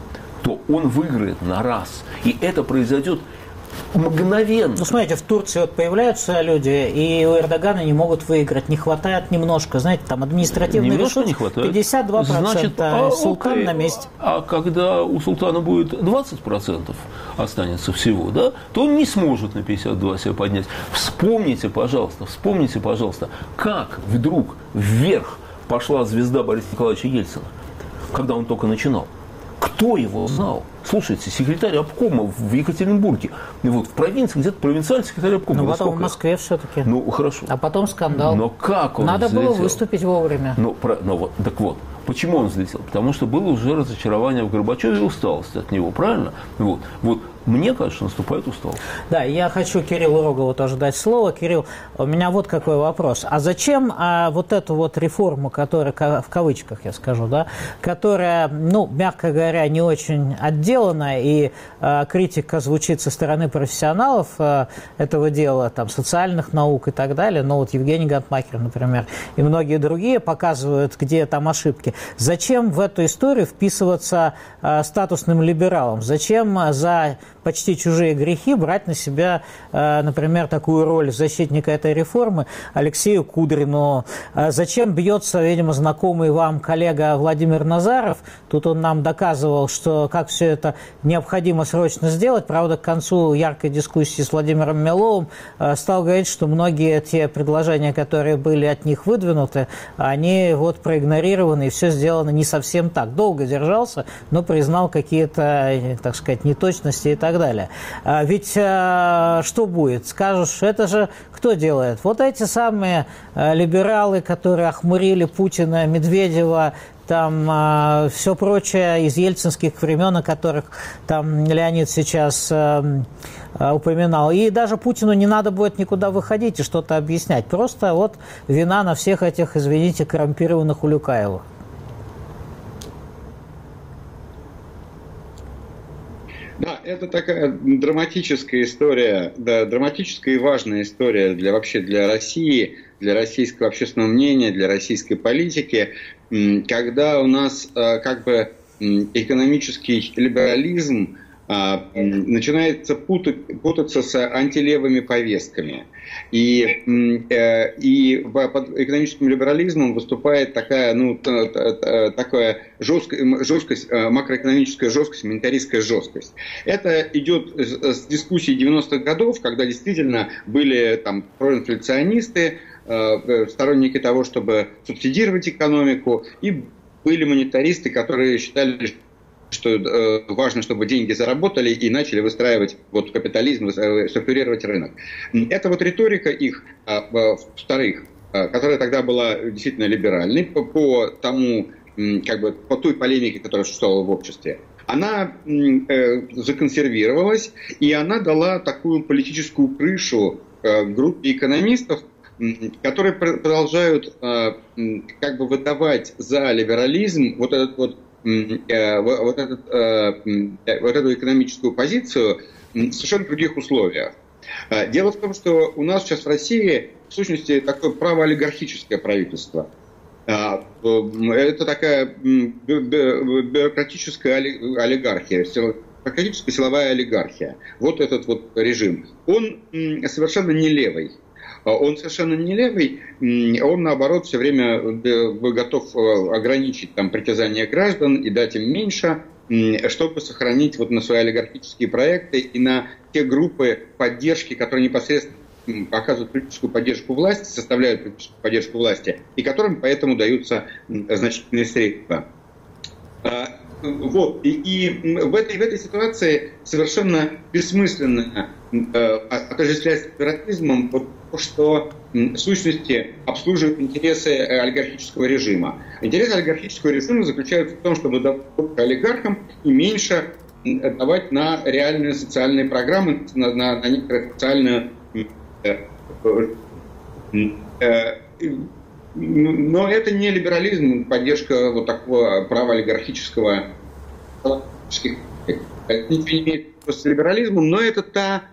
то он выиграет на раз. И это произойдет мгновенно. Ну, смотрите, в Турции вот появляются люди, и у Эрдогана не могут выиграть. Не хватает немножко. Знаете, там административный ресурс 52%, значит, султан на месте. А когда у султана будет 20% останется всего, да, то он не сможет на 52 себя поднять. Вспомните, пожалуйста, как вдруг вверх пошла звезда Бориса Николаевича Ельцина, когда он только начинал. Кто его знал? Слушайте, секретарь обкома в Екатеринбурге, в провинции, где-то провинциальный секретарь обкома. Но потом в Москве все-таки. Хорошо. А потом скандал. Но как он Надо взлетел? было выступить вовремя. Так вот. Почему он взлетел? Потому что было уже разочарование в Горбачеве и усталость от него, правильно? Вот. Мне кажется, наступает усталость. Да, я хочу Кириллу Рогову тоже дать слово. Кирилл, у меня вот какой вопрос. А зачем вот эту вот реформу, которая, в кавычках я скажу, да, которая, мягко говоря, не очень отделана, и критика звучит со стороны профессионалов этого дела, там, социальных наук и так далее, вот Евгений Гантмахер, например, и многие другие показывают, где там ошибки. Зачем в эту историю вписываться статусным либералам? Зачем за почти чужие грехи брать на себя, например, такую роль защитника этой реформы Алексею Кудрину? Зачем бьется, видимо, знакомый вам коллега Владимир Назаров? Тут он нам доказывал, что как все это необходимо срочно сделать. Правда, к концу яркой дискуссии с Владимиром Меловым стал говорить, что многие те предложения, которые были от них выдвинуты, они проигнорированы, и все сделано не совсем так. Долго держался, но признал какие-то, так сказать, неточности и так далее. Ведь что будет? Скажешь, это же кто делает? Вот эти самые либералы, которые охмурили Путина, Медведева, там все прочее из ельцинских времен, о которых там Леонид сейчас упоминал. И даже Путину не надо будет никуда выходить и что-то объяснять. Просто вина на всех этих, извините, коррумпированных Улюкаевых. Да, это такая драматическая история, да, драматическая и важная история вообще для России, для российского общественного мнения, для российской политики, когда у нас экономический либерализм начинается путаться с антилевыми повестками. И под экономическим либерализмом выступает такая жесткость, макроэкономическая жесткость, монетаристская жесткость. Это идет с дискуссий 90-х годов, когда действительно были там проинфляционисты, сторонники того, чтобы субсидировать экономику, и были монетаристы, которые считали, что важно, чтобы деньги заработали и начали выстраивать капитализм, структурировать рынок. Это риторика их, вторых, которая тогда была действительно либеральной по той полемике, которая существовала в обществе. Она законсервировалась, и она дала такую политическую крышу группе экономистов, которые продолжают как бы выдавать за либерализм вот эту экономическую позицию в совершенно других условиях. Дело в том, что у нас сейчас в России, в сущности, такое правоолигархическое правительство. Это такая бюрократическая олигархия, бюрократическая силовая олигархия. Вот этот вот режим. Он совершенно не левый. Он совершенно не левый, он, наоборот, все время готов ограничить там притязания граждан и дать им меньше, чтобы сохранить вот на свои олигархические проекты и на те группы поддержки, которые непосредственно оказывают политическую поддержку власти, составляют политическую поддержку власти, и которым поэтому даются значительные средства. Вот. И в этой ситуации совершенно бессмысленно отождествлять с сепаратизмом то, что в сущности обслуживает интересы олигархического режима. Интересы олигархического режима заключаются в том, чтобы давать олигархам и меньше давать на реальные социальные программы, на некоторые социальные... Но это не либерализм, поддержка вот такого права олигархического. Это ничего не имеет с либерализмом, но это та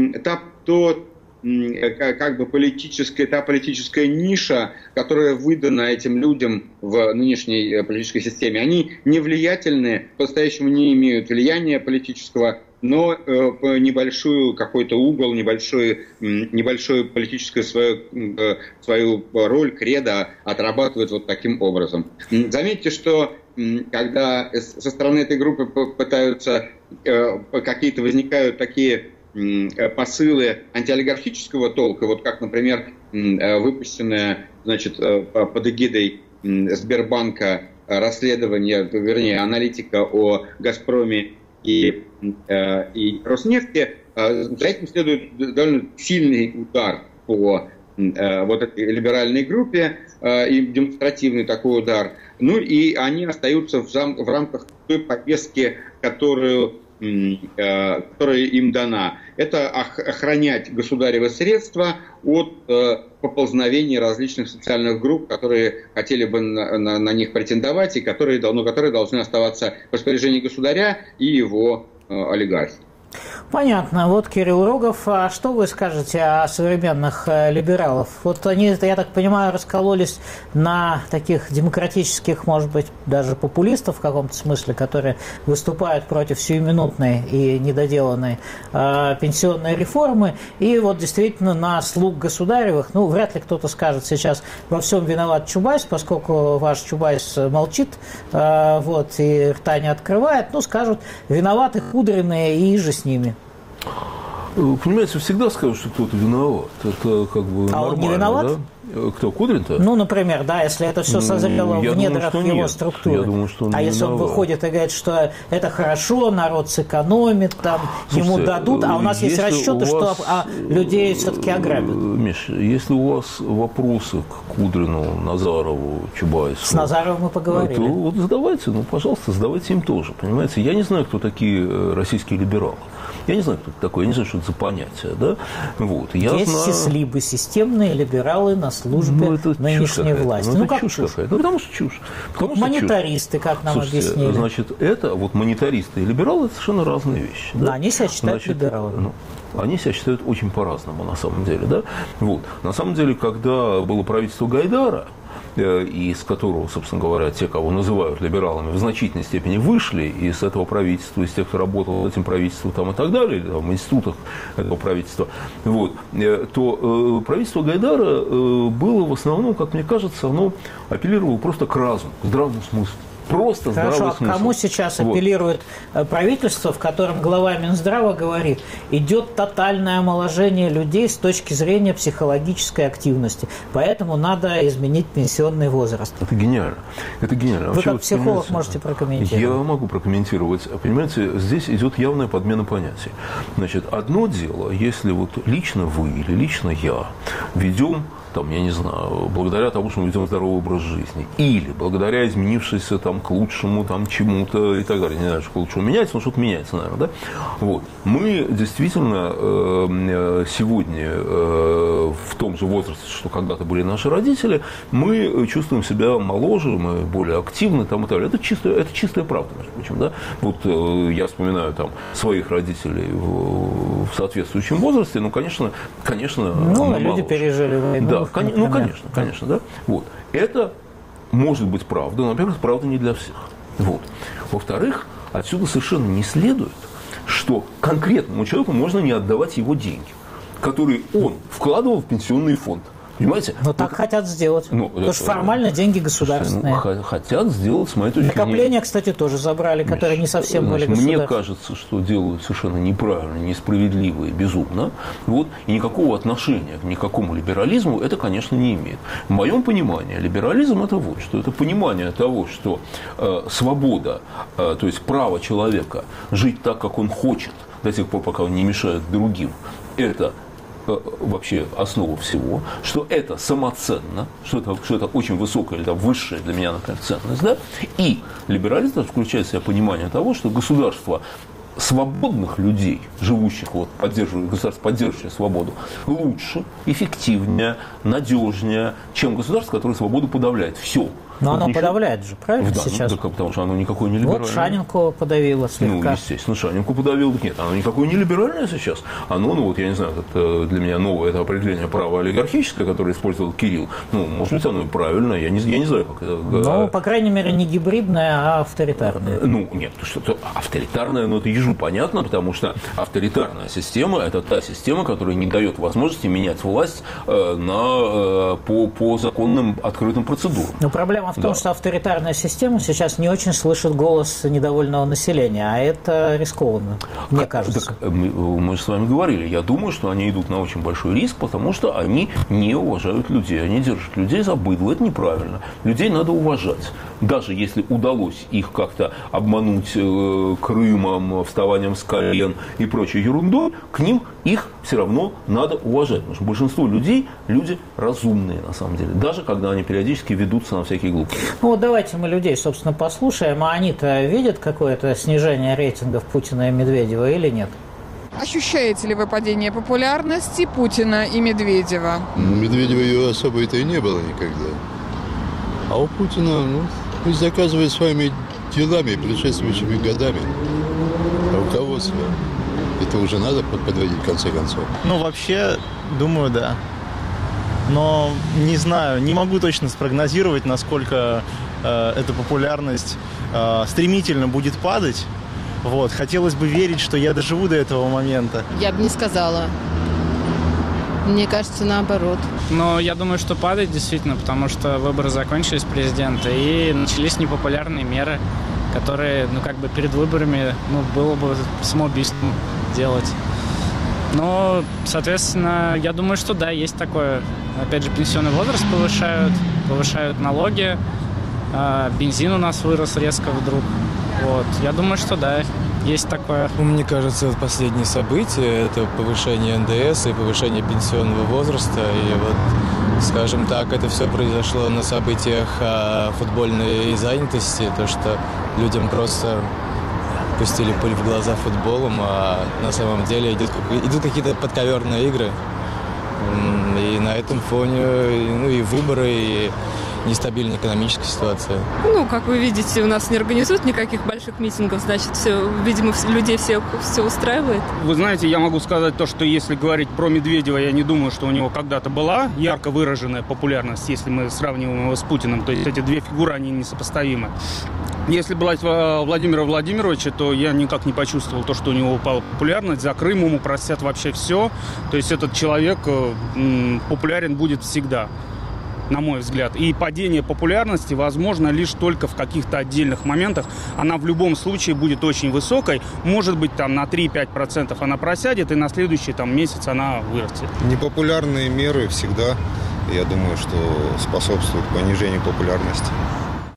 политическая ниша, которая выдана этим людям в нынешней политической системе. Они не влиятельны, по-настоящему не имеют влияния политического, но небольшой какой-то угол, небольшую политическую свою роль, кредо отрабатывают вот таким образом. Заметьте, что когда со стороны этой группы пытаются возникают такие посылы антиолигархического толка, вот как, например, выпущенное, под эгидой Сбербанка расследование, аналитика о «Газпроме» и «Роснефти», за этим следует довольно сильный удар по вот этой либеральной группе, и демонстративный такой удар. Ну и они остаются в рамках той повестки, которая им дана. Это охранять государевы средства от поползновений различных социальных групп, которые хотели бы на них претендовать, и которые должны оставаться в распоряжении государя и его олигархии. Понятно. Вот Кирилл Рогов. А что вы скажете о современных либералов? Вот они, я так понимаю, раскололись на таких демократических, может быть, даже популистов в каком-то смысле, которые выступают против сиюминутной и недоделанной пенсионной реформы, и вот действительно на слуг государевых. Ну, вряд ли кто-то скажет сейчас, во всем виноват Чубайс, поскольку ваш Чубайс молчит, и рта не открывает. Ну, скажут, виноваты Кудрины и иже с ними. Понимаете, всегда скажут, что кто-то виноват. Это как бы нормально, он не виноват? Да? Кто, Кудрин-то? Ну, например, да, если это все созрело в недрах его структуры. Я думаю, что он а если он выходит и говорит, что это хорошо, народ сэкономит, там, ему дадут, а у нас есть расчеты, что людей все-таки ограбят. Миша, если у вас вопросы к Кудрину, Назарову, Чубайсу... С Назаровым мы поговорили. То вот задавайте, пожалуйста, задавайте им тоже, понимаете. Я не знаю, кто такие российские либералы. Я не знаю, кто это такой, я не знаю, что это за понятие. Да? Вот. Есть сислибы, системные либералы на службе нынешней власти. Это чушь какая-то. Потому что чушь. Монетаристы, как нам объяснили. Значит, монетаристы и либералы – это совершенно разные вещи. Да? Они себя считают либералами. Они себя считают очень по-разному, на самом деле. Да? Вот. На самом деле, когда было правительство Гайдара, из которого, собственно говоря, те, кого называют либералами, в значительной степени вышли из этого правительства, из тех, кто работал в этом правительстве там, и так далее, или в институтах этого правительства, то правительство Гайдара было в основном, как мне кажется, оно апеллировало просто к разуму, к здравому смыслу. Просто здравый смысл. Кому сейчас апеллирует правительство, в котором глава Минздрава говорит, идет тотальное омоложение людей с точки зрения психологической активности, поэтому надо изменить пенсионный возраст. Это гениально. Это гениально. Вы как психолог можете прокомментировать. Я могу прокомментировать. Понимаете, здесь идет явная подмена понятий. Значит, одно дело, если вот лично вы или лично я ведем там, я не знаю, благодаря тому, что мы ведем здоровый образ жизни, или благодаря изменившейся там к лучшему там чему-то и так далее, не знаю, что к лучшему меняется, но что-то меняется, наверное, да? Вот. Мы действительно сегодня в том же возрасте, что когда-то были наши родители, мы чувствуем себя моложе, мы более активны там, и так далее. Это чистая правда, между прочим, да? Вот я вспоминаю там своих родителей в соответствующем возрасте, ну, конечно, ну, люди пережили войну. Да, конечно, да. Вот. Это может быть правда, но, во-первых, правда не для всех. Вот. Во-вторых, отсюда совершенно не следует, что конкретному человеку можно не отдавать его деньги, которые он вкладывал в пенсионный фонд. Понимаете? Но так хотят сделать. Потому что формально деньги государственные. Хотят сделать, с моей точки зрения. Накопления, кстати, тоже забрали, которые не совсем были государственные. Мне кажется, что делают совершенно неправильно, несправедливо и безумно. Вот, и никакого отношения к никакому либерализму это, конечно, не имеет. В моем понимании либерализм – это вот что. Это понимание того, что свобода, то есть право человека жить так, как он хочет, до тех пор, пока он не мешает другим, это вообще основа всего, что это самоценно, что это очень высокая или там, высшая для меня, например, ценность, да? И либерализм включает в себя понимание того, что государство свободных людей, живущих, государство, поддерживающее свободу, лучше, эффективнее, надежнее, чем государство, которое свободу подавляет. Все. Но оно подавляет же, правильно, сейчас? Да, потому что оно никакое не либеральное. Вот Шанинку подавило слегка. Ну, естественно, Шанинку подавило. Нет, оно никакое не либеральное сейчас. Оно, я не знаю, это для меня новое это определение права олигархическое, которое использовал Кирилл. Ну, может быть, оно и правильное, я не знаю, как это. Ну, по крайней мере, не гибридное, а авторитарное. Ну, нет, что-то авторитарное, но это ежу понятно, потому что авторитарная система – это та система, которая не дает возможности менять власть по законным открытым процедурам. Но проблема в том, что авторитарная система сейчас не очень слышит голос недовольного населения, а это рискованно, мне кажется. Так, мы же с вами говорили, я думаю, что они идут на очень большой риск, потому что они не уважают людей, они держат людей за быдло, это неправильно. Людей надо уважать. Даже если удалось их как-то обмануть Крымом, вставанием с колен и прочей ерундой, к ним их все равно надо уважать. Потому что большинство людей – люди разумные, на самом деле, даже когда они периодически ведутся на всякие глупости. Ну вот давайте мы людей, собственно, послушаем. А они-то видят какое-то снижение рейтингов Путина и Медведева или нет? Ощущаете ли вы падение популярности Путина и Медведева? Медведева ее особо-то и не было никогда. А у Путина, пусть заказывает своими делами, предшествующими годами. Руководство. Это уже надо подводить в конце концов. Вообще, думаю, да. Но не знаю, не могу точно спрогнозировать, насколько эта популярность стремительно будет падать. Вот. Хотелось бы верить, что я доживу до этого момента. Я бы не сказала. Мне кажется, наоборот. Но я думаю, что падает действительно, потому что выборы закончились президента, и начались непопулярные меры, которые, перед выборами, было бы самоубийством делать. Но, соответственно, я думаю, что да, есть такое. Опять же, пенсионный возраст повышают налоги, бензин у нас вырос резко вдруг. Вот. Я думаю, что да, есть такое. Мне кажется, последние события – это повышение НДС и повышение пенсионного возраста. И вот, скажем так, это все произошло на событиях футбольной занятости, то, что людям просто пустили пыль в глаза футболом, а на самом деле идут какие-то подковерные игры. И на этом фоне и выборы, и нестабильная экономическая ситуация. Как вы видите, у нас не организуют никаких больших митингов, значит, все, видимо, людей все устраивает. Вы знаете, я могу сказать то, что если говорить про Медведева, я не думаю, что у него когда-то была ярко выраженная популярность, если мы сравниваем его с Путиным. То есть эти две фигуры, они несопоставимы. Если брать Владимира Владимировича, то я никак не почувствовал то, что у него упала популярность. За Крым ему простят вообще все. То есть этот человек популярен будет всегда, на мой взгляд. И падение популярности возможно лишь только в каких-то отдельных моментах. Она в любом случае будет очень высокой. Может быть, на 3-5% она просядет, и на следующий месяц она вырастет. Непопулярные меры всегда, я думаю, что способствуют понижению популярности.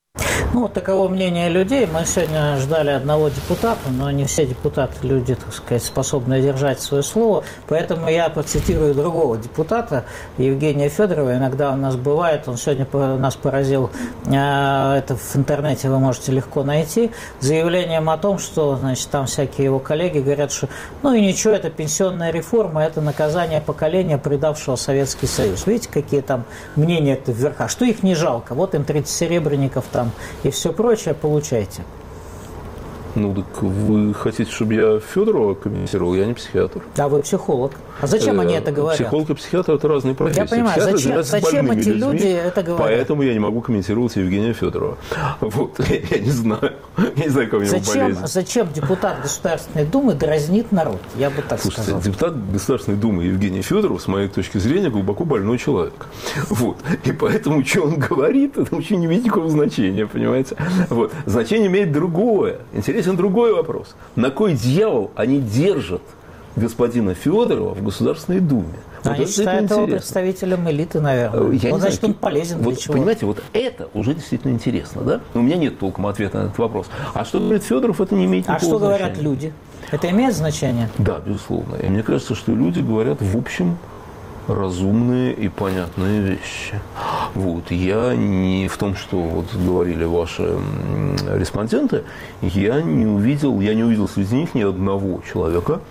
Ну, вот таково мнение людей. Мы сегодня ждали одного депутата, но не все депутаты люди, так сказать, способны держать свое слово. Поэтому я процитирую другого депутата, Евгения Федорова. Иногда у нас бывает, он сегодня нас поразил, это в интернете вы можете легко найти, заявлением о том, что, значит, там всякие его коллеги говорят, что ну и ничего, это пенсионная реформа, это наказание поколения, предавшего Советский Союз. Видите, какие там мнения-то вверха, что их не жалко. Вот им 30 серебряников там и все прочее, получайте. Ну, так вы хотите, чтобы я Федорова комментировал? Я не психиатр. Да, вы психолог. А зачем они это говорят? Психолог и психиатр – это разные профессии. Я понимаю, зачем эти люди это говорят? Поэтому я не могу комментировать Евгения Федорова. Вот, я не знаю. Я не знаю, как у него болезнь. Зачем депутат Государственной Думы дразнит народ? Я бы так Слушайте, сказал. депутат Государственной Думы Евгений Федоров, с моей точки зрения, глубоко больной человек. Вот. И поэтому, что он говорит, это вообще не имеет никакого значения, понимаете? Вот. Значение имеет другое. Интересен другой вопрос. На кой дьявол они держат господина Федорова в Государственной Думе? Вот они считают его представителем элиты, наверное. Значит, он полезен для чего-то. Понимаете, вот это уже действительно интересно, да? У меня нет толком ответа на этот вопрос. А что говорит Федоров, это не имеет никакого значения. А что говорят люди? Это имеет значение? Да, безусловно. И мне кажется, что люди говорят в общем разумные и понятные вещи. Вот. Я не в том, что вот говорили ваши респонденты, я не увидел среди них ни одного человека,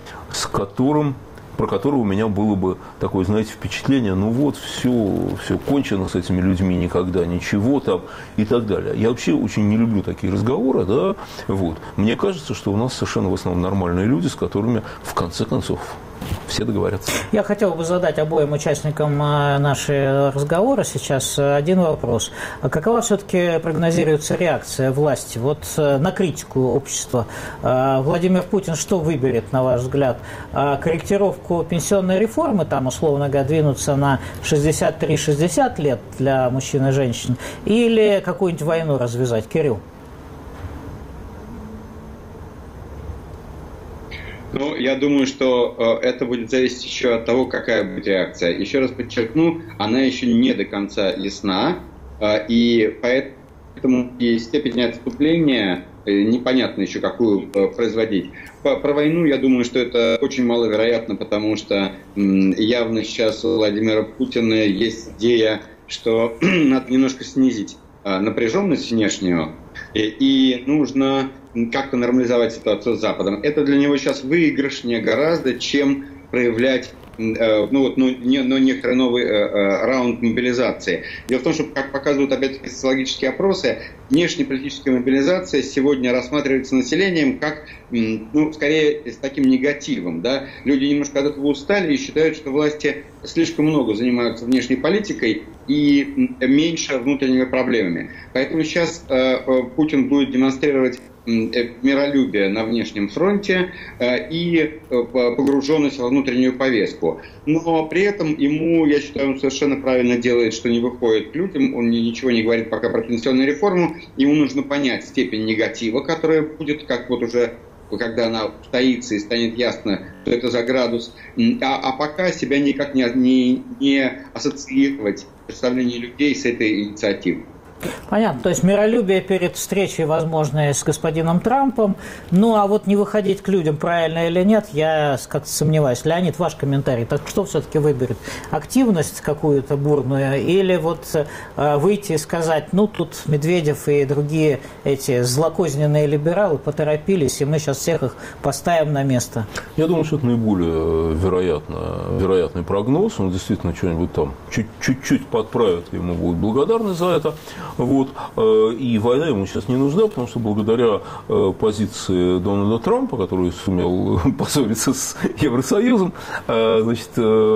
про которого у меня было бы такое, знаете, впечатление, ну вот, все кончено с этими людьми, никогда ничего там и так далее. Я вообще очень не люблю такие разговоры, да, вот. Мне кажется, что у нас совершенно в основном нормальные люди, с которыми, в конце концов, все договорятся. Я хотел бы задать обоим участникам нашего разговора сейчас один вопрос. Какова все-таки прогнозируется реакция власти вот на критику общества? Владимир Путин что выберет, на ваш взгляд? Корректировку пенсионной реформы, там, условно говоря, двинуться на 63-60 лет для мужчин и женщин, или какую-нибудь войну развязать? Кирилл? Ну, я думаю, что это будет зависеть еще от того, какая будет реакция. Еще раз подчеркну, она еще не до конца ясна, и поэтому и степень отступления непонятно еще, какую производить. Про войну, я думаю, что это очень маловероятно, потому что явно сейчас у Владимира Путина есть идея, что надо немножко снизить напряженность внешнюю, и нужно как-то нормализовать ситуацию с Западом. Это для него сейчас выигрышнее гораздо, чем проявлять некоторый новый раунд мобилизации. Дело в том, что, как показывают опять социологические опросы, внешнеполитическая мобилизация сегодня рассматривается населением как, скорее, с таким негативом. Да? Люди немножко от этого устали и считают, что власти слишком много занимаются внешней политикой и меньше внутренними проблемами. Поэтому сейчас Путин будет демонстрировать миролюбие на внешнем фронте и погруженность во внутреннюю повестку. Но при этом ему, я считаю, он совершенно правильно делает, что не выходит к людям, он ничего не говорит пока про пенсионную реформу, ему нужно понять степень негатива, которая будет, как вот уже когда она устоится и станет ясно, что это за градус, а пока себя никак не ассоциировать представление людей с этой инициативой. Понятно. То есть миролюбие перед встречей, возможно, с господином Трампом. Ну, а вот не выходить к людям, правильно или нет, я как-то сомневаюсь. Леонид, ваш комментарий. Так что все-таки выберет? Активность какую-то бурную или вот выйти и сказать, ну, тут Медведев и другие эти злокозненные либералы поторопились, и мы сейчас всех их поставим на место? Я думаю, что это наиболее вероятный прогноз. Он действительно что-нибудь там чуть-чуть подправит, ему будут благодарны за это. Вот. И война ему сейчас не нужна, потому что благодаря позиции Дональда Трампа, который сумел поссориться с Евросоюзом, значит,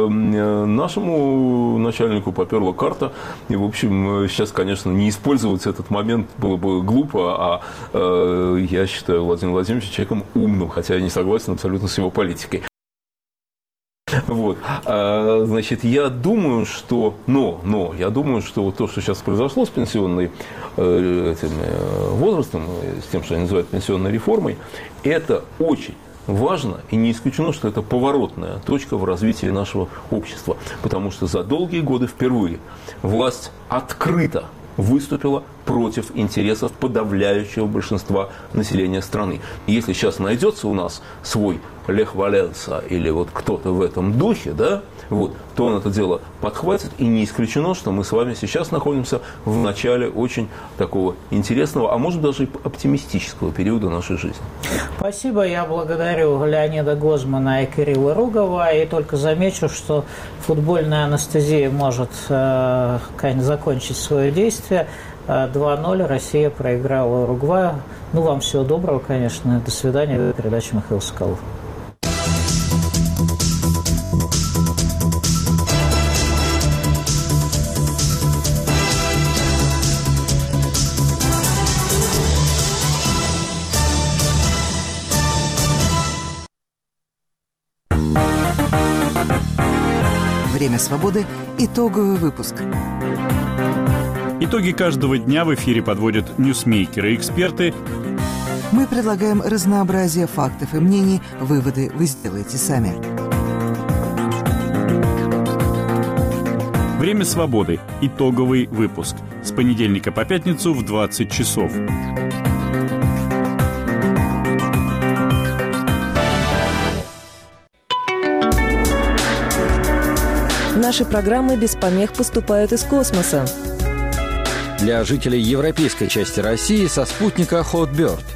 нашему начальнику поперла карта. И, в общем, сейчас, конечно, не использовать этот момент было бы глупо, а я считаю Владимира Владимировича человеком умным, хотя я не согласен абсолютно с его политикой. Вот. Значит, я думаю, что я думаю, что вот то, что сейчас произошло с пенсионным возрастом, с тем, что они называют пенсионной реформой, это очень важно, и не исключено, что это поворотная точка в развитии нашего общества, потому что за долгие годы впервые власть открыто выступила против интересов подавляющего большинства населения страны. И если сейчас найдется у нас свой Лех Валенса или вот кто-то в этом духе, да, вот, то он это дело подхватит, и не исключено, что мы с вами сейчас находимся в начале очень такого интересного, а может даже и оптимистического периода нашей жизни. Спасибо. Я благодарю Леонида Гозмана и Кирилла Ругова. И только замечу, что футбольная анестезия может закончить свое действие. 2-0 Россия проиграла Уругваю. Ну, вам всего доброго, конечно. До свидания. Передача Михаил Соколов. Время свободы. Итоговый выпуск. Итоги каждого дня в эфире подводят ньюсмейкеры и эксперты. Мы предлагаем разнообразие фактов и мнений. Выводы вы сделаете сами. Время свободы. Итоговый выпуск. С понедельника по пятницу в 20 часов. Наши программы без помех поступают из космоса. Для жителей европейской части России со спутника Hotbird.